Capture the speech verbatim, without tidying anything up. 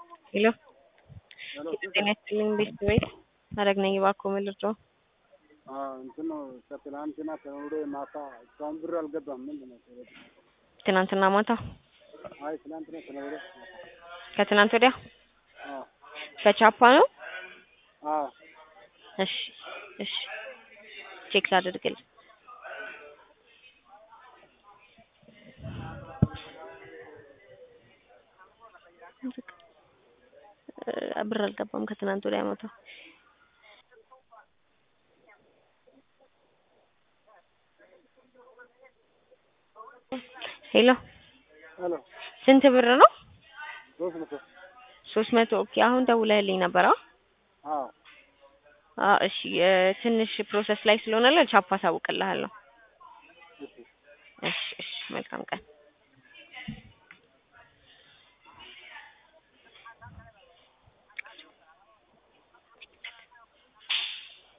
ሄሎ ሄሎ ጤና ይስጥልኝ ቤት ቤት ማድረግ ነኝ እባክዎ መልሶ እንትን ነው ከትላንትና ከወደ ማታ እስካሁን ብር አልገባም። ምንድን ነው? ትናንትና ማታ አይ ትላንትና ከነገ ከትናንት ወዲያ አዎ ከቻፓ ነው። አዎ እሺ እሺ ቼክ ላድርግልህ። ብር አልገባም ከትናንት ወዲያ ማታ። ሄሎ ሄሎ ስንት ብር ነው? ሶስት መቶ ሶስት መቶ ኦኬ። አሁን ደውለህልኝ ነበር? አዎ አዎ እሺ ትንሽ ፕሮሰስ ላይ ስለሆነ ለቻፓ አሳውቅልሃለሁ። እሺ እሺ መልካም ቀን።